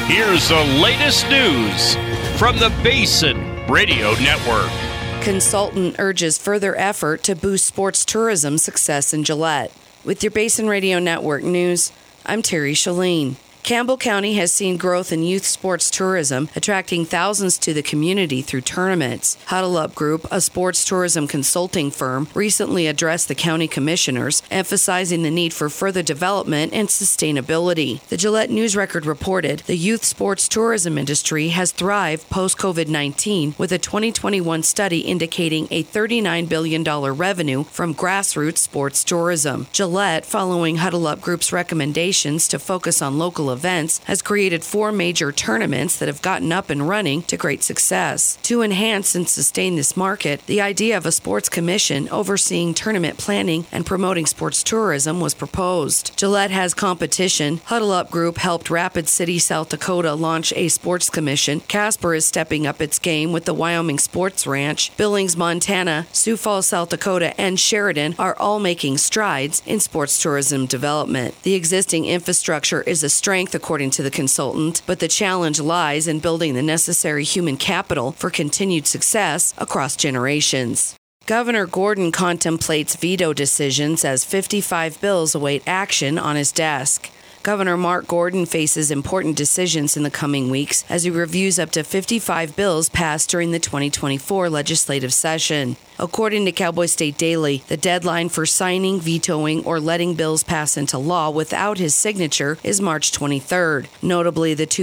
Here's the latest news from the Basin Radio Network. Consultant urges further effort to boost sports tourism success in Gillette. With your Basin Radio Network news, I'm Terry Shalene. Campbell County has seen growth in youth sports tourism, attracting thousands to the community through tournaments. Huddle Up Group, a sports tourism consulting firm, recently addressed the county commissioners, emphasizing the need for further development and sustainability. The Gillette News Record reported the youth sports tourism industry has thrived post-COVID-19, with a 2021 study indicating a $39 billion revenue from grassroots sports tourism. Gillette, following Huddle Up Group's recommendations to focus on local events, has created 4 major tournaments that have gotten up and running to great success. To enhance and sustain this market, the idea of a sports commission overseeing tournament planning and promoting sports tourism was proposed. Gillette has competition. Huddle Up Group helped Rapid City, South Dakota launch a sports commission. Casper is stepping up its game with the Wyoming Sports Ranch. Billings, Montana, Sioux Falls, South Dakota, and Sheridan are all making strides in sports tourism development. The existing infrastructure is a strength, according to the consultant, but the challenge lies in building the necessary human capital for continued success across generations. Governor Gordon contemplates veto decisions as 55 bills await action on his desk. Governor Mark Gordon faces important decisions in the coming weeks as he reviews up to 55 bills passed during the 2024 legislative session. According to Cowboy State Daily, the deadline for signing, vetoing, or letting bills pass into law without his signature is March 23rd. Notably, the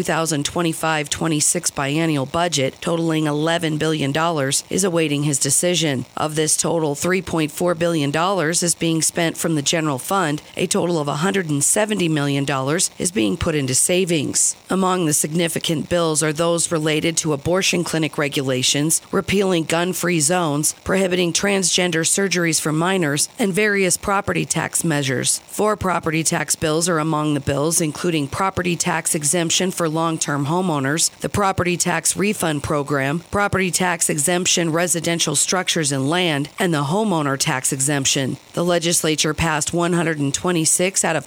2025-26 biennial budget, totaling $11 billion, is awaiting his decision. Of this total, $3.4 billion is being spent from the general fund. A total of $170 million is being put into savings. Among the significant bills are those related to abortion clinic regulations, repealing gun-free zones, prohibiting transgender surgeries for minors, and various property tax measures. 4 property tax bills are among the bills, including property tax exemption for long-term homeowners, the property tax refund program, property tax exemption residential structures and land, and the homeowner tax exemption. The legislature passed 126 out of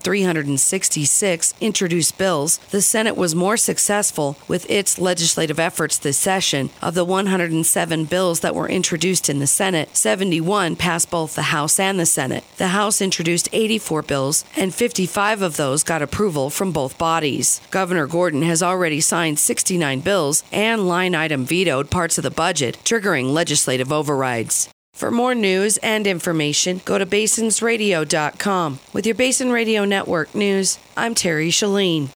366 introduced bills. The Senate was more successful with its legislative efforts this session. Of the 107 bills that were introduced in the Senate, 71 passed both the House and the Senate. The House introduced 84 bills, and 55 of those got approval from both bodies. Governor Gordon has already signed 69 bills and line-item vetoed parts of the budget, triggering legislative overrides. For more news and information, go to basinsradio.com. With your Basin Radio Network news, I'm Terry Shalene.